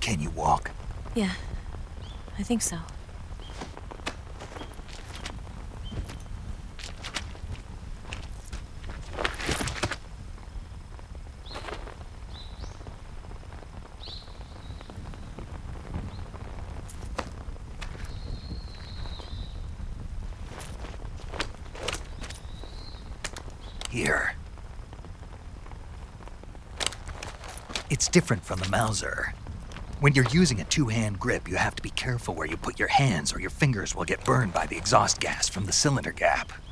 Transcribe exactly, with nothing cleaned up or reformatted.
Can you walk? Yeah, I think so. Here. It's different from the Mauser. When you're using a two-hand grip, you have to be careful where you put your hands or your fingers will get burned by the exhaust gas from the cylinder gap.